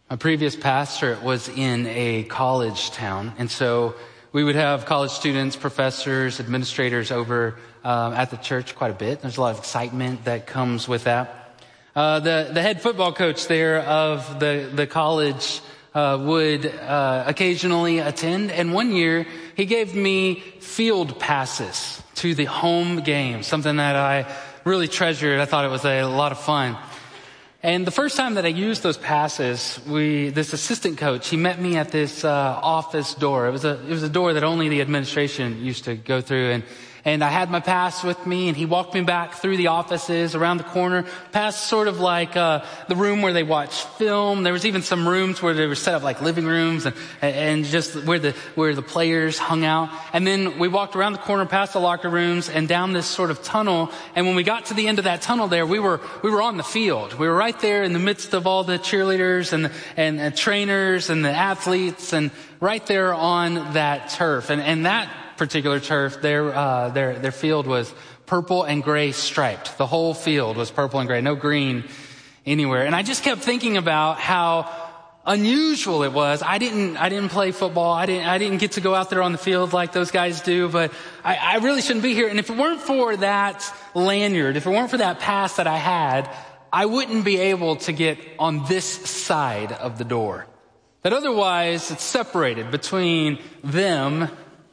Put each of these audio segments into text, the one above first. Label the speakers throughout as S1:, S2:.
S1: My previous pastorate was in a college town, and so we would have college students, professors, administrators over at the church quite a bit. There's a lot of excitement that comes with that. The head football coach there of the college would occasionally attend, and one year he gave me field passes to the home game, something that I really treasured. I thought it was a lot of fun. And the first time that I used those passes, this assistant coach, he met me at this office door. It was a door that only the administration used to go through, and I had my pass with me, and he walked me back through the offices, around the corner, past sort of like the room where they watch film. There was even some rooms where they were set up like living rooms, and just where the players hung out. And then we walked around the corner, past the locker rooms, and down this sort of tunnel. And when we got to the end of that tunnel there, we were on the field. We were right there in the midst of all the cheerleaders and trainers and the athletes, and right there on that turf. And that particular turf, their field was purple and gray striped. The whole field was purple and gray, no green anywhere. And I just kept thinking about how unusual it was. I didn't play football. I didn't get to go out there on the field like those guys do, but I really shouldn't be here. And if it weren't for that lanyard, if it weren't for that pass that I had, I wouldn't be able to get on this side of the door. That otherwise it's separated between them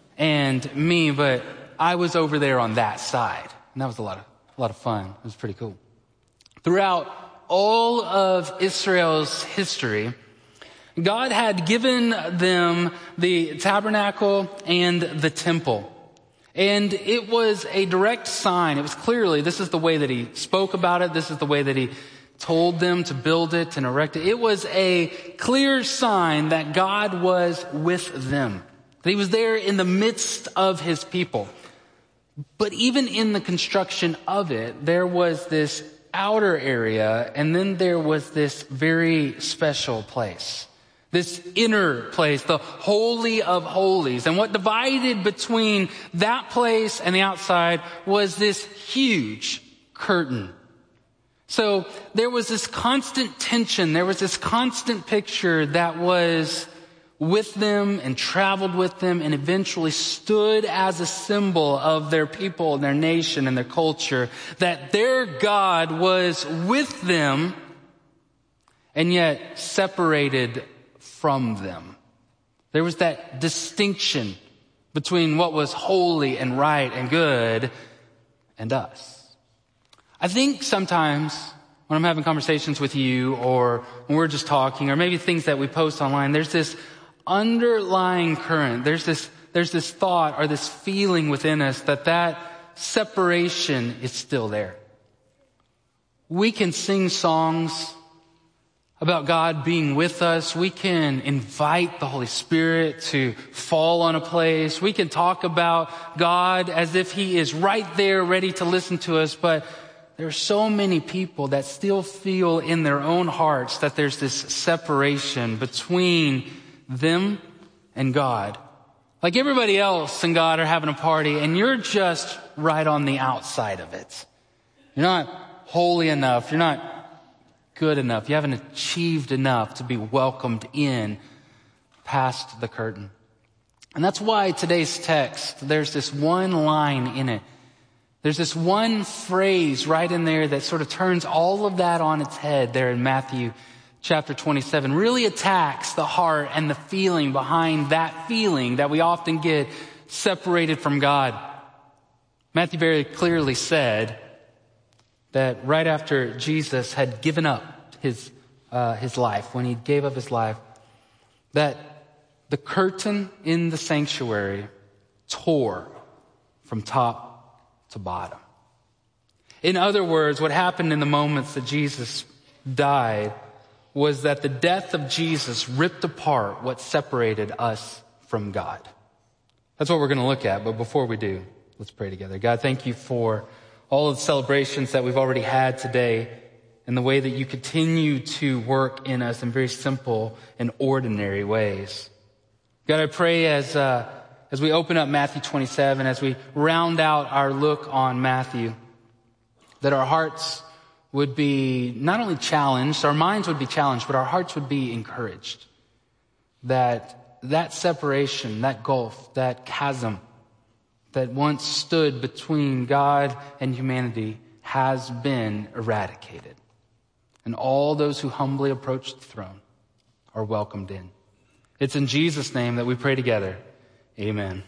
S1: and me, but I was over there on that side. And that was a lot of fun. It was pretty cool. Throughout all of Israel's history, God had given them the tabernacle and the temple. And it was a direct sign. It was clearly, this is the way that he spoke about it. This is the way that he told them to build it and erect it. It was a clear sign that God was with them. He was there in the midst of his people. But even in the construction of it, there was this outer area, and then there was this very special place. This inner place, the Holy of Holies. And what divided between that place and the outside was this huge curtain. So there was this constant tension. There was this constant picture that was with them and traveled with them and eventually stood as a symbol of their people and their nation and their culture, that their God was with them and yet separated from them. There was that distinction between what was holy and right and good and us. I think sometimes when I'm having conversations with you, or when we're just talking, or maybe things that we post online, there's this underlying current. There's this thought or this feeling within us that separation is still there. We can sing songs about God being with us. We can invite the Holy Spirit to fall on a place. We can talk about God as if he is right there ready to listen to us, but there are so many people that still feel in their own hearts that there's this separation between them and God. Like everybody else and God are having a party, and you're just right on the outside of it. You're not holy enough. You're not good enough. You haven't achieved enough to be welcomed in past the curtain. And that's why today's text, there's this one line in it. There's this one phrase right in there that sort of turns all of that on its head there in Matthew chapter 27, really attacks the heart and the feeling behind that feeling that we often get separated from God. Matthew very clearly said that right after Jesus had given up his life, when he gave up his life, that the curtain in the sanctuary tore from top to bottom. In other words, what happened in the moments that Jesus died was that the death of Jesus ripped apart what separated us from God. That's what we're going to look at. But before we do, let's pray together. God, thank you for all of the celebrations that we've already had today and the way that you continue to work in us in very simple and ordinary ways. God, I pray as we open up Matthew 27, as we round out our look on Matthew, that our hearts would be not only challenged, our minds would be challenged, but our hearts would be encouraged. That separation, that gulf, that chasm that once stood between God and humanity has been eradicated. And all those who humbly approach the throne are welcomed in. It's in Jesus' name that we pray together. Amen.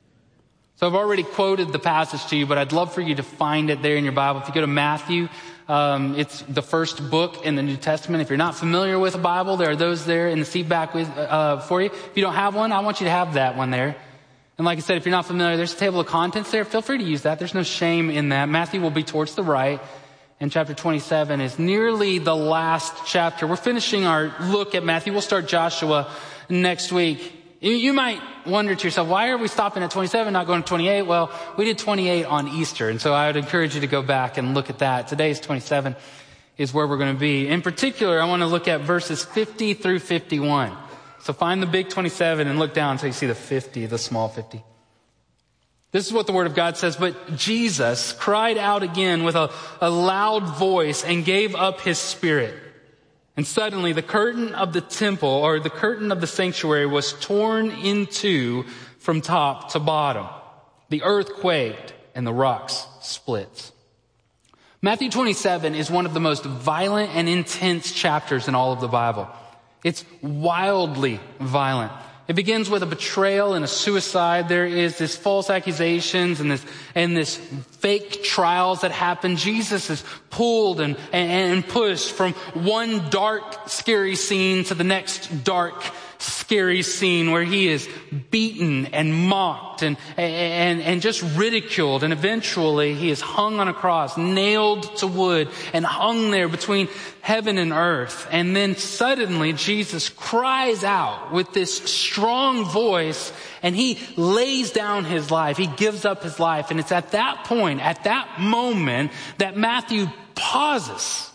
S1: So I've already quoted the passage to you, but I'd love for you to find it there in your Bible. If you go to Matthew, it's the first book in the New Testament. If you're not familiar with a Bible, there are those there in the seat back for you. If you don't have one, I want you to have that one there. And like I said, if you're not familiar, there's a table of contents there. Feel free to use that. There's no shame in that. Matthew will be towards the right. And chapter 27 is nearly the last chapter. We're finishing our look at Matthew. We'll start Joshua next week. You might wonder to yourself, why are we stopping at 27, not going to 28? Well, we did 28 on Easter, and so I would encourage you to go back and look at that. Today's 27 is where we're going to be. In particular, I want to look at verses 50 through 51. So find the big 27 and look down until you see the 50, the small 50. This is what the Word of God says. But Jesus cried out again with a loud voice and gave up his spirit. And suddenly the curtain of the temple, or the curtain of the sanctuary, was torn in two from top to bottom. The earth quaked and the rocks split. Matthew 27 is one of the most violent and intense chapters in all of the Bible. It's wildly violent. It begins with a betrayal and a suicide. There is this false accusations and this fake trials that happen. Jesus is pulled and pushed from one dark, scary scene to the next dark, scary scene where he is beaten and mocked and just ridiculed. And eventually he is hung on a cross, nailed to wood, and hung there between heaven and earth. And then suddenly Jesus cries out with this strong voice, and he lays down his life. He gives up his life. And it's at that point, at that moment, that Matthew pauses.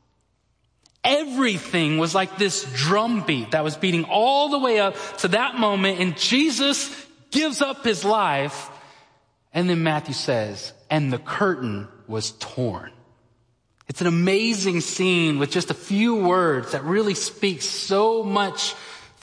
S1: Everything was like this drumbeat that was beating all the way up to that moment, and Jesus gives up his life. And then Matthew says, and the curtain was torn. It's an amazing scene with just a few words that really speaks so much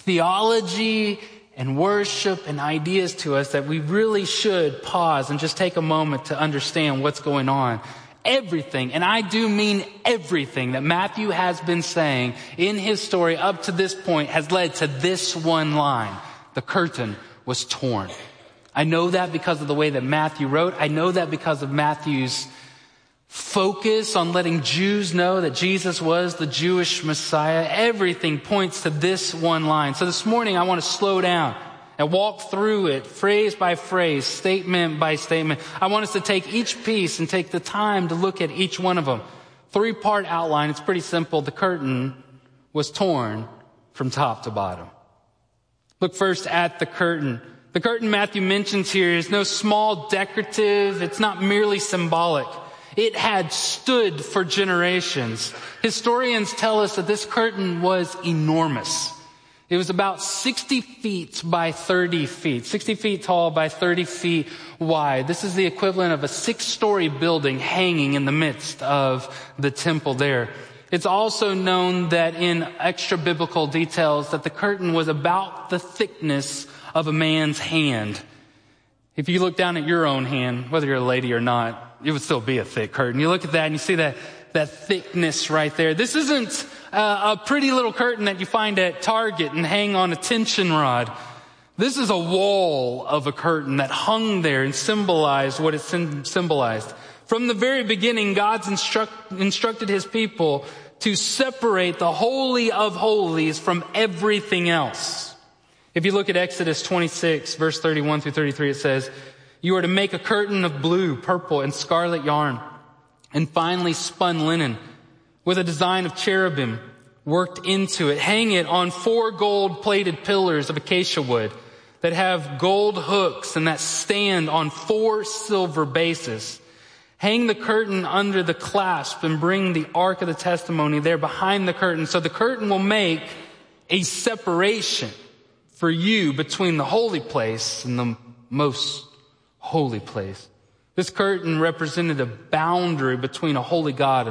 S1: theology and worship and ideas to us that we really should pause and just take a moment to understand what's going on. Everything, and I do mean everything, that Matthew has been saying in his story up to this point has led to this one line: the curtain was torn. I know that because of the way that Matthew wrote. I know that because of Matthew's focus on letting Jews know that Jesus was the Jewish Messiah. Everything points to this one line. So this morning I want to slow down and walk through it phrase by phrase, statement by statement. I want us to take each piece and take the time to look at each one of them. 3-part outline. It's pretty simple. The curtain was torn from top to bottom. Look first at the curtain. The curtain Matthew mentions here is no small decorative. It's not merely symbolic. It had stood for generations. Historians tell us that this curtain was enormous. It was about 60 feet by 30 feet, 60 feet tall by 30 feet wide. This is the equivalent of a 6-story building hanging in the midst of the temple there. It's also known that in extra biblical details that the curtain was about the thickness of a man's hand. If you look down at your own hand, whether you're a lady or not, it would still be a thick curtain. You look at that and you see that thickness right there. This isn't a pretty little curtain that you find at Target and hang on a tension rod. This is a wall of a curtain that hung there and symbolized what it symbolized. From the very beginning, God's instructed his people to separate the Holy of Holies from everything else. If you look at Exodus 26, verse 31 through 33, it says, "You are to make a curtain of blue, purple, and scarlet yarn, and finely spun linen, with a design of cherubim worked into it. Hang it on 4 gold-plated pillars of acacia wood that have gold hooks and that stand on 4 silver bases. Hang the curtain under the clasp and bring the ark of the testimony there behind the curtain. So the curtain will make a separation for you between the holy place and the most holy place." This curtain represented a boundary between a holy God and a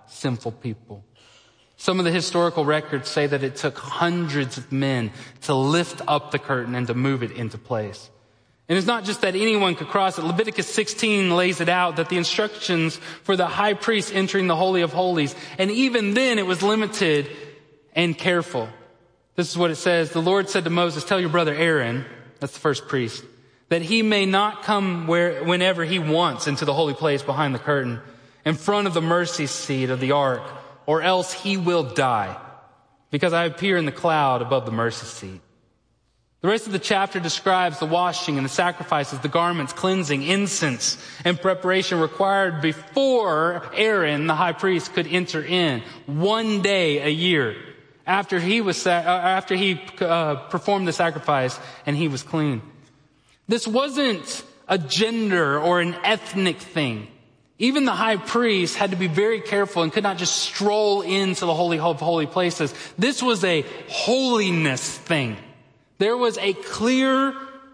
S1: sinful people. Some of the historical records say that it took hundreds of men to lift up the curtain and to move it into place. And it's not just that anyone could cross it. Leviticus 16 lays it out that the instructions for the high priest entering the Holy of Holies, and even then it was limited and careful. This is what it says. The Lord said to Moses, tell your brother Aaron, that's the first priest, that he may not come whenever he wants into the holy place behind the curtain, in front of the mercy seat of the ark, or else he will die, because I appear in the cloud above the mercy seat. The rest of the chapter describes the washing and the sacrifices, the garments, cleansing, incense, and preparation required before Aaron, the high priest, could enter in 1 day a year after he performed the sacrifice and he was clean. This wasn't a gender or an ethnic thing. Even the high priest had to be very careful and could not just stroll into the Holy of Holy Places. This was a holiness thing. There was a clear,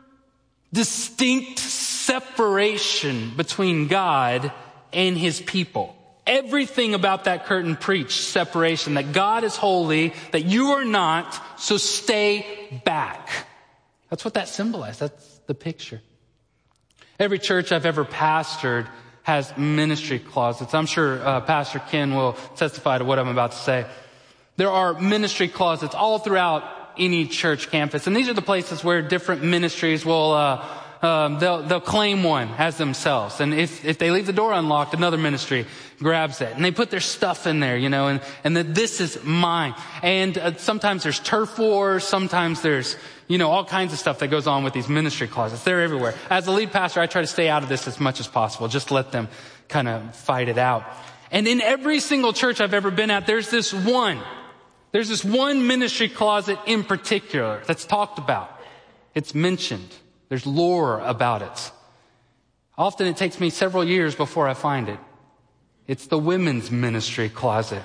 S1: distinct separation between God and his people. Everything about that curtain preached separation, that God is holy, that you are not, so stay back. That's what that symbolized. That's the picture. Every church I've ever pastored has ministry closets. I'm sure Pastor Ken will testify to what I'm about to say. There are ministry closets all throughout any church campus, and these are the places where different ministries will they'll claim one as themselves. And if they leave the door unlocked, another ministry grabs it, and they put their stuff in there, and that this is mine. And sometimes there's turf wars, sometimes there's all kinds of stuff that goes on with these ministry closets. They're everywhere. As the lead pastor, I try to stay out of this as much as possible. Just let them kind of fight it out. And in every single church I've ever been at, there's this one ministry closet in particular that's talked about. It's mentioned. There's lore about it. Often it takes me several years before I find it. It's the women's ministry closet.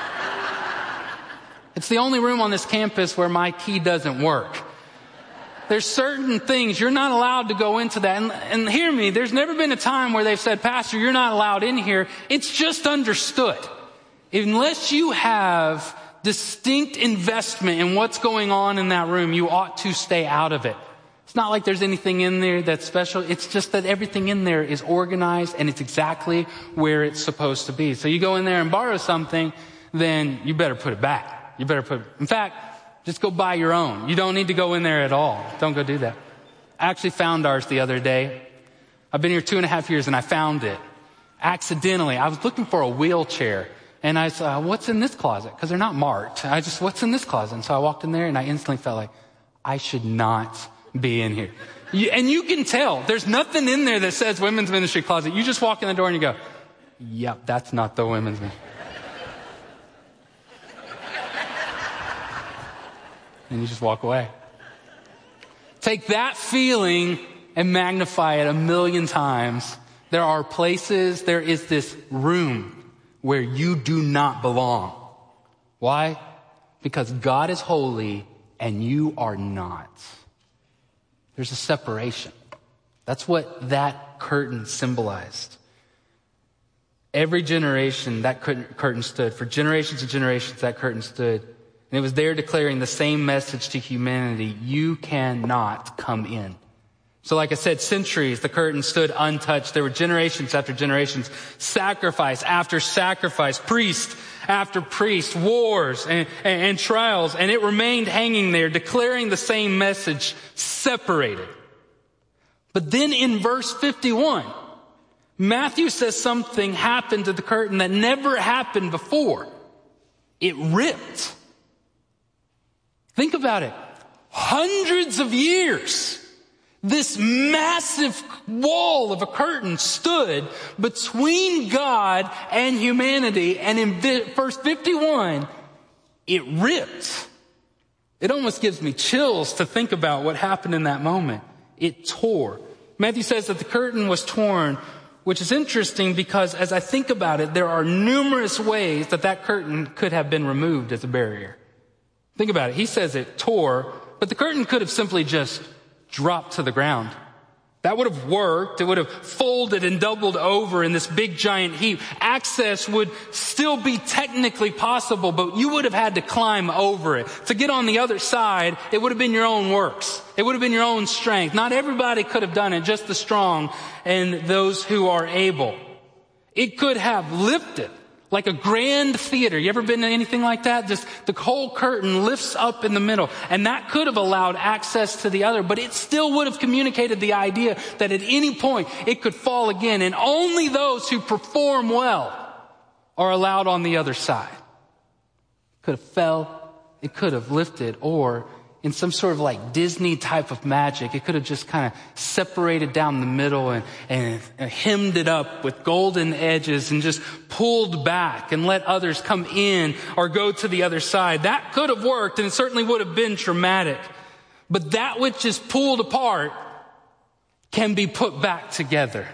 S1: It's the only room on this campus where my key doesn't work. There's certain things you're not allowed to go into that. And hear me, there's never been a time where they've said, Pastor, you're not allowed in here. It's just understood. Unless you have distinct investment in what's going on in that room, you ought to stay out of it. It's not like there's anything in there that's special. It's just that everything in there is organized and it's exactly where it's supposed to be. So you go in there and borrow something, then you better put it back. In fact, just go buy your own. You don't need to go in there at all. Don't go do that. I actually found ours the other day. I've been here 2.5 years and I found it. Accidentally. I was looking for a wheelchair. And I said, what's in this closet? Because they're not marked. What's in this closet? And so I walked in there and I instantly felt like, I should not be in here. And you can tell. There's nothing in there that says women's ministry closet. You just walk in the door and you go, yep, that's not the women's ministry. And you just walk away. Take that feeling and magnify it 1,000,000 times. There is this room where you do not belong. Why? Because God is holy and you are not. There's a separation. That's what that curtain symbolized. Every generation that curtain stood. For generations and generations that curtain stood. And it was there declaring the same message to humanity. You cannot come in. So like I said, centuries, the curtain stood untouched. There were generations after generations, sacrifice after sacrifice, priest after priest, wars and trials. And it remained hanging there, declaring the same message, separated. But then in verse 51, Matthew says something happened to the curtain that never happened before. It ripped. Think about it. Hundreds of years. This massive wall of a curtain stood between God and humanity. And in verse 51, it ripped. It almost gives me chills to think about what happened in that moment. It tore. Matthew says that the curtain was torn, which is interesting because as I think about it, there are numerous ways that curtain could have been removed as a barrier. Think about it. He says it tore, but the curtain could have simply just dropped to the ground. That would have worked. It would have folded and doubled over in this big giant heap. Access would still be technically possible, but you would have had to climb over it. To get on the other side, it would have been your own works. It would have been your own strength. Not everybody could have done it, just the strong and those who are able. It could have lifted like a grand theater. You ever been to anything like that? Just the whole curtain lifts up in the middle. And that could have allowed access to the other, but it still would have communicated the idea that at any point it could fall again. And only those who perform well are allowed on the other side. It could have fell, it could have lifted, or in some sort of like Disney type of magic, it could have just kind of separated down the middle and hemmed it up with golden edges and just pulled back and let others come in or go to the other side. That could have worked, and it certainly would have been dramatic. But that which is pulled apart can be put back together.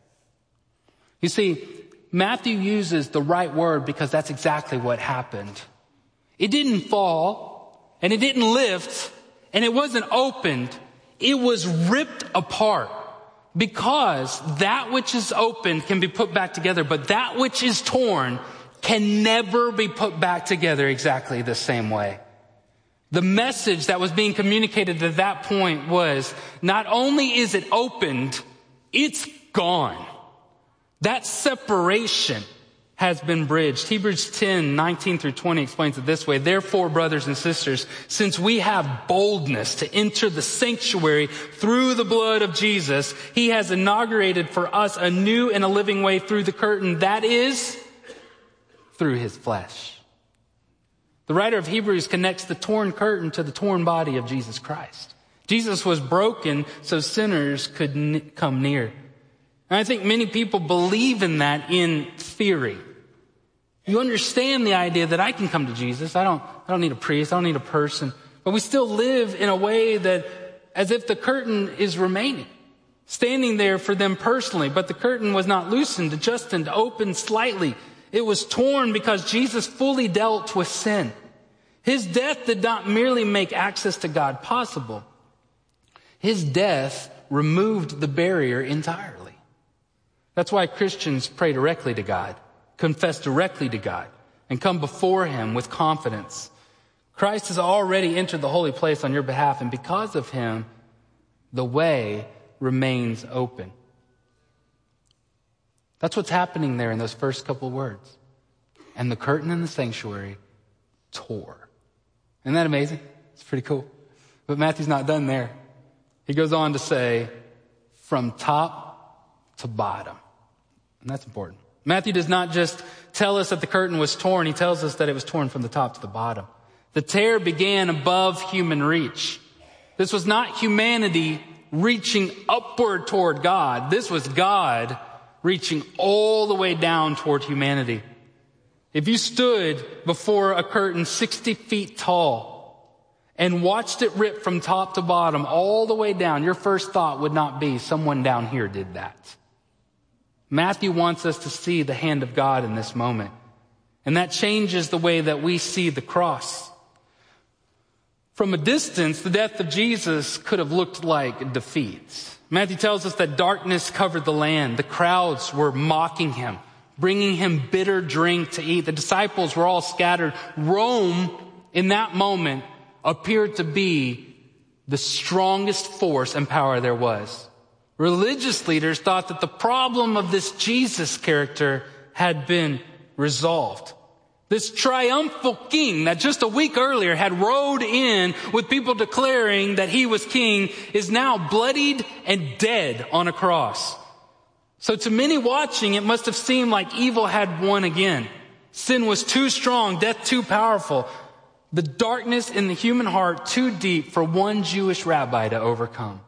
S1: You see, Matthew uses the right word because that's exactly what happened. It didn't fall. And it didn't lift, and it wasn't opened. It was ripped apart, because that which is opened can be put back together, but that which is torn can never be put back together exactly the same way. The message that was being communicated at that point was, not only is it opened, it's gone. That separation has been bridged. Hebrews 10:19-20 explains it this way. Therefore, brothers and sisters, since we have boldness to enter the sanctuary through the blood of Jesus, he has inaugurated for us a new and a living way through the curtain, that is, through his flesh. The writer of Hebrews connects the torn curtain to the torn body of Jesus Christ. Jesus was broken so sinners could come near. And I think many people believe in that in theory. You understand the idea that I can come to Jesus. I don't need a priest. I don't need a person. But we still live in a way that as if the curtain is remaining, standing there for them personally. But the curtain was not loosened, adjusted, opened slightly. It was torn because Jesus fully dealt with sin. His death did not merely make access to God possible. His death removed the barrier entirely. That's why Christians pray directly to God, confess directly to God, and come before him with confidence. Christ has already entered the holy place on your behalf, and because of him, the way remains open. That's what's happening there in those first couple of words. And the curtain in the sanctuary tore. Isn't that amazing? It's pretty cool. But Matthew's not done there. He goes on to say, from top to bottom. And that's important. Matthew does not just tell us that the curtain was torn. He tells us that it was torn from the top to the bottom. The tear began above human reach. This was not humanity reaching upward toward God. This was God reaching all the way down toward humanity. If you stood before a curtain 60 feet tall and watched it rip from top to bottom all the way down, your first thought would not be, someone down here did that. Matthew wants us to see the hand of God in this moment. And that changes the way that we see the cross. From a distance, the death of Jesus could have looked like defeat. Matthew tells us that darkness covered the land. The crowds were mocking him, bringing him bitter drink to eat. The disciples were all scattered. Rome, in that moment, appeared to be the strongest force and power there was. Religious leaders thought that the problem of this Jesus character had been resolved. This triumphal king that just a week earlier had rode in with people declaring that he was king is now bloodied and dead on a cross. So to many watching, it must have seemed like evil had won again. Sin was too strong, death too powerful, the darkness in the human heart too deep for one Jewish rabbi to overcome.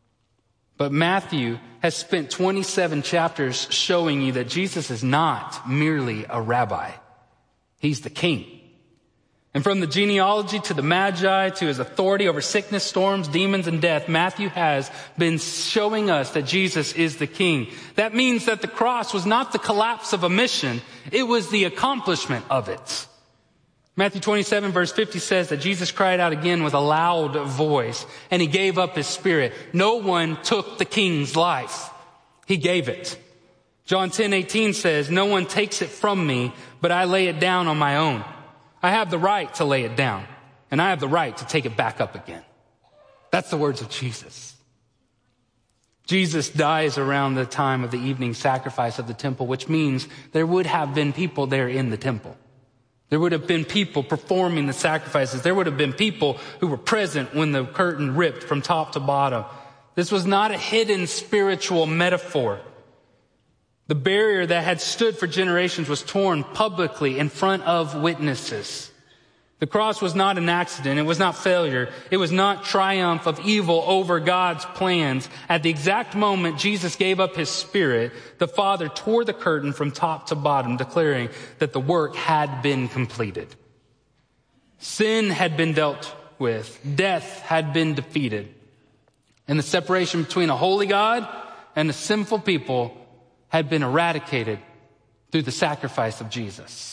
S1: But Matthew has spent 27 chapters showing you that Jesus is not merely a rabbi. He's the king. And from the genealogy to the Magi to his authority over sickness, storms, demons, and death, Matthew has been showing us that Jesus is the king. That means that the cross was not the collapse of a mission. It was the accomplishment of it. Matthew 27 verse 50 says that Jesus cried out again with a loud voice, and he gave up his spirit. No one took the king's life. He gave it. John 10:18 says, no one takes it from me, but I lay it down on my own. I have the right to lay it down, and I have the right to take it back up again. That's the words of Jesus. Jesus dies around the time of the evening sacrifice of the temple, which means there would have been people there in the temple. There would have been people performing the sacrifices. There would have been people who were present when the curtain ripped from top to bottom. This was not a hidden spiritual metaphor. The barrier that had stood for generations was torn publicly in front of witnesses. The cross was not an accident. It was not failure. It was not triumph of evil over God's plans. At the exact moment Jesus gave up his spirit, the Father tore the curtain from top to bottom, declaring that the work had been completed. Sin had been dealt with. Death had been defeated. And the separation between a holy God and a sinful people had been eradicated through the sacrifice of Jesus.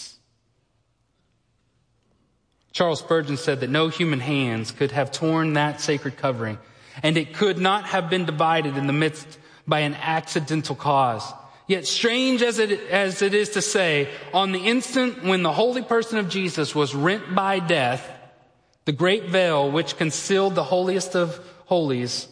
S1: Charles Spurgeon said that no human hands could have torn that sacred covering, and it could not have been divided in the midst by an accidental cause. Yet strange as it is to say, on the instant when the holy person of Jesus was rent by death, the great veil which concealed the holiest of holies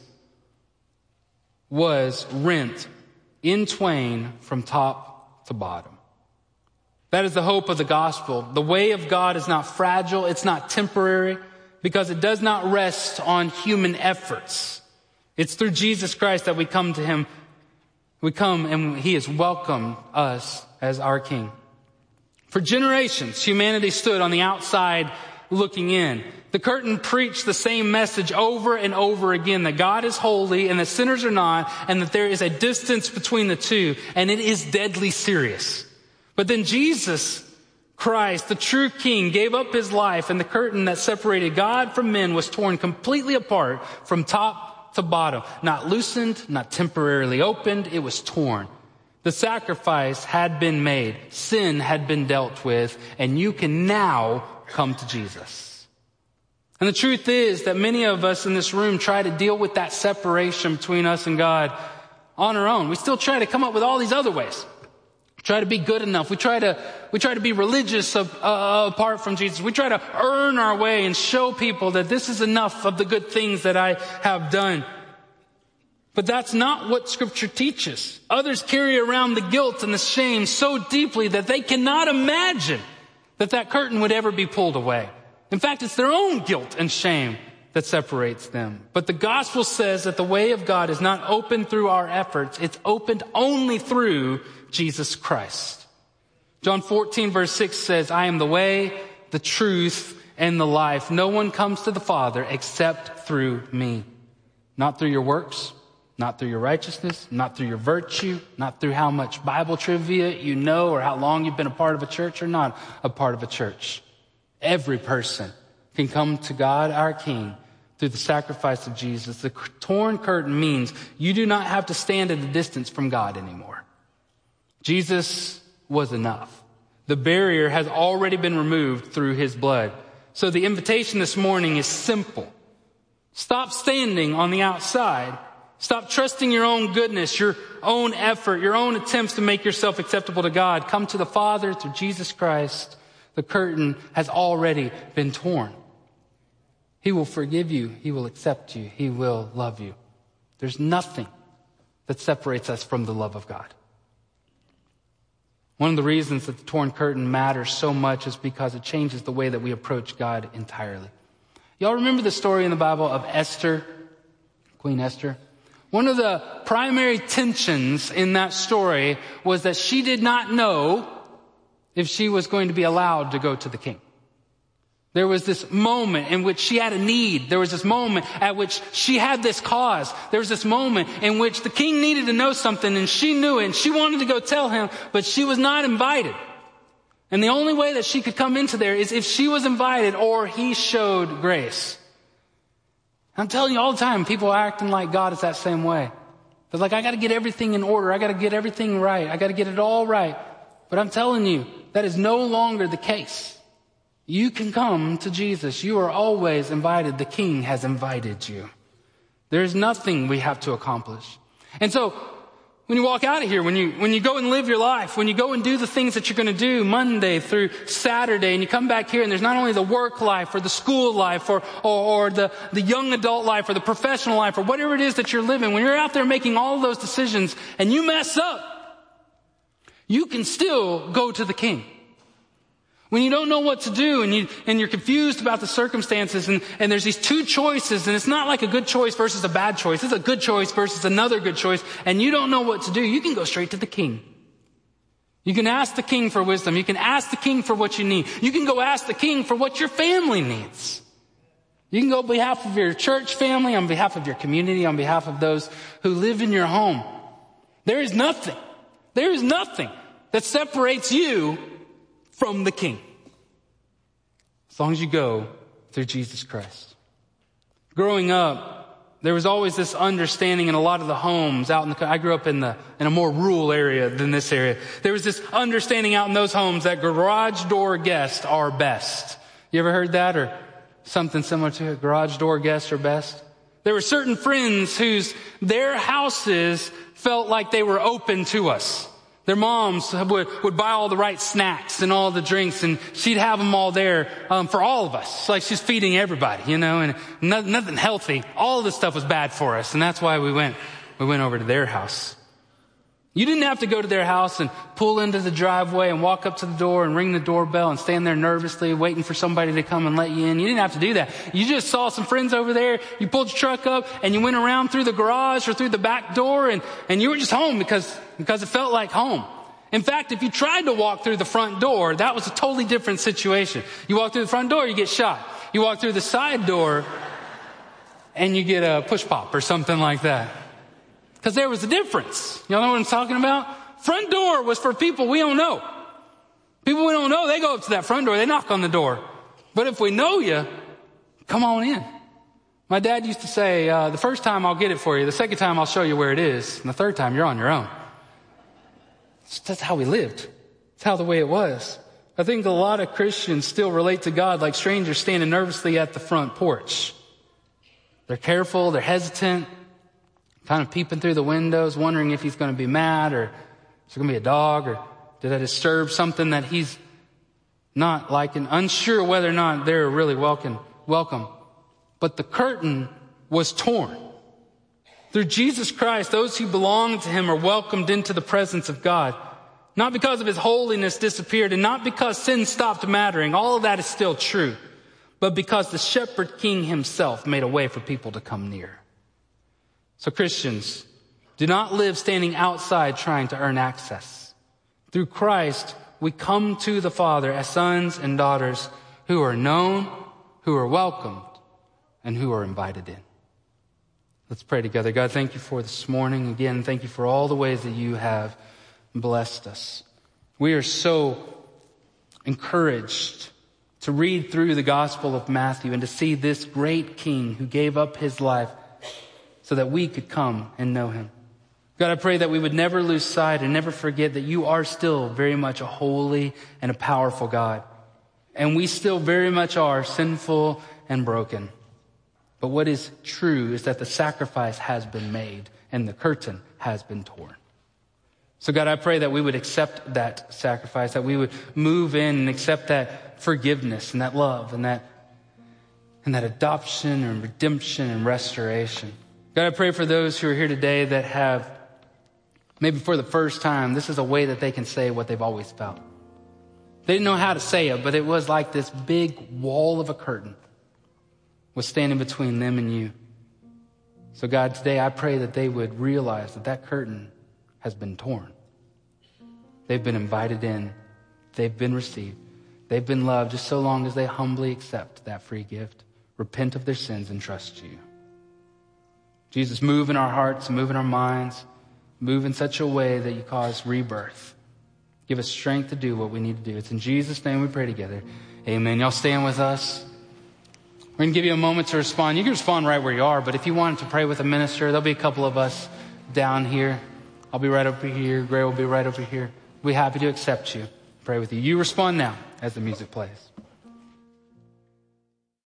S1: was rent in twain from top to bottom. That is the hope of the gospel. The way of God is not fragile. It's not temporary, because it does not rest on human efforts. It's through Jesus Christ that we come to him. We come and he has welcomed us as our King. For generations, humanity stood on the outside looking in. The curtain preached the same message over and over again, that God is holy and that sinners are not, and that there is a distance between the two, and it is deadly serious. But then Jesus Christ, the true King, gave up his life, and the curtain that separated God from men was torn completely apart from top to bottom. Not loosened, not temporarily opened, it was torn. The sacrifice had been made, sin had been dealt with, and you can now come to Jesus. And the truth is that many of us in this room try to deal with that separation between us and God on our own. We still try to come up with all these other ways. Try to be good enough. We try to be religious apart from Jesus. We try to earn our way and show people that this is enough of the good things that I have done. But that's not what Scripture teaches. Others carry around the guilt and the shame so deeply that they cannot imagine that curtain would ever be pulled away. In fact, it's their own guilt and shame that separates them. But the gospel says that the way of God is not opened through our efforts. It's opened only through Jesus Christ. John 14 verse 6 says, I am the way, the truth, and the life. No one comes to the Father except through me. Not through your works, not through your righteousness, not through your virtue, not through how much Bible trivia you know or how long you've been a part of a church or not a part of a church. Every person can come to God, our King, through the sacrifice of Jesus. The torn curtain means you do not have to stand at a distance from God anymore. Jesus was enough. The barrier has already been removed through his blood. So the invitation this morning is simple. Stop standing on the outside. Stop trusting your own goodness, your own effort, your own attempts to make yourself acceptable to God. Come to the Father through Jesus Christ. The curtain has already been torn. He will forgive you. He will accept you. He will love you. There's nothing that separates us from the love of God. One of the reasons that the torn curtain matters so much is because it changes the way that we approach God entirely. Y'all remember the story in the Bible of Esther, Queen Esther? One of the primary tensions in that story was that she did not know if she was going to be allowed to go to the king. There was this moment in which she had a need. There was this moment at which she had this cause. There was this moment in which the king needed to know something, and she knew it, and she wanted to go tell him, but she was not invited. And the only way that she could come into there is if she was invited or he showed grace. I'm telling you all the time, people are acting like God is that same way. They're like, I got to get everything in order. I got to get everything right. I got to get it all right. But I'm telling you, that is no longer the case. You can come to Jesus. You are always invited. The King has invited you. There's nothing we have to accomplish. And so when you walk out of here, when you go and live your life, when you go and do the things that you're going to do Monday through Saturday, and you come back here and there's not only the work life or the school life or the young adult life or the professional life or whatever it is that you're living, when you're out there making all of those decisions and you mess up, you can still go to the King. When you don't know what to do and you're confused about the circumstances and there's these two choices, and it's not like a good choice versus a bad choice. It's a good choice versus another good choice, and you don't know what to do, you can go straight to the King. You can ask the King for wisdom. You can ask the King for what you need. You can go ask the King for what your family needs. You can go on behalf of your church family, on behalf of your community, on behalf of those who live in your home. There is nothing that separates you from the King, as long as you go through Jesus Christ. Growing up, there was always this understanding in a lot of the homes out in the, I grew up in a more rural area than this area. There was this understanding out in those homes that garage door guests are best. You ever heard that, or something similar to it? Garage door guests are best. There were certain friends their houses felt like they were open to us. Their moms would buy all the right snacks and all the drinks, and she'd have them all there for all of us. It's like she's feeding everybody, and nothing healthy. All of this stuff was bad for us, and that's why we went over to their house. You didn't have to go to their house and pull into the driveway and walk up to the door and ring the doorbell and stand there nervously waiting for somebody to come and let you in. You didn't have to do that. You just saw some friends over there. You pulled your truck up and you went around through the garage or through the back door, and you were just home because it felt like home. In fact, if you tried to walk through the front door, that was a totally different situation. You walk through the front door, you get shot. You walk through the side door and you get a push pop or something like that. Because there was a difference. Y'all know what I'm talking about? Front door was for people we don't know. People we don't know, they go up to that front door, they knock on the door. But if we know you, come on in. My dad used to say, the first time I'll get it for you, the second time I'll show you where it is, and the third time you're on your own. That's how we lived. It's how the way it was. I think a lot of Christians still relate to God like strangers standing nervously at the front porch. They're careful, they're hesitant, kind of peeping through the windows, wondering if he's going to be mad, or is there going to be a dog, or did I disturb something that he's not liking, unsure whether or not they're really welcome. But the curtain was torn. Through Jesus Christ, those who belong to him are welcomed into the presence of God. Not because of his holiness disappeared, and not because sin stopped mattering. All of that is still true. But because the shepherd king himself made a way for people to come near. So Christians, do not live standing outside trying to earn access. Through Christ, we come to the Father as sons and daughters who are known, who are welcomed, and who are invited in. Let's pray together. God, thank you for this morning. Again, thank you for all the ways that you have blessed us. We are so encouraged to read through the Gospel of Matthew and to see this great King who gave up his life so that we could come and know him. God, I pray that we would never lose sight and never forget that you are still very much a holy and a powerful God. And we still very much are sinful and broken. But what is true is that the sacrifice has been made and the curtain has been torn. So God, I pray that we would accept that sacrifice, that we would move in and accept that forgiveness and that love and that adoption and redemption and restoration. God, I pray for those who are here today that have, maybe for the first time, this is a way that they can say what they've always felt. They didn't know how to say it, but it was like this big wall of a curtain was standing between them and you. So God, today I pray that they would realize that that curtain has been torn. They've been invited in. They've been received. They've been loved just so long as they humbly accept that free gift, repent of their sins, and trust you. Jesus, move in our hearts, move in our minds, move in such a way that you cause rebirth. Give us strength to do what we need to do. It's in Jesus' name we pray together. Amen. Y'all stand with us. We're going to give you a moment to respond. You can respond right where you are, but if you wanted to pray with a minister, there'll be a couple of us down here. I'll be right over here. Gray will be right over here. We'll be happy to accept you, pray with you. You respond now as the music plays.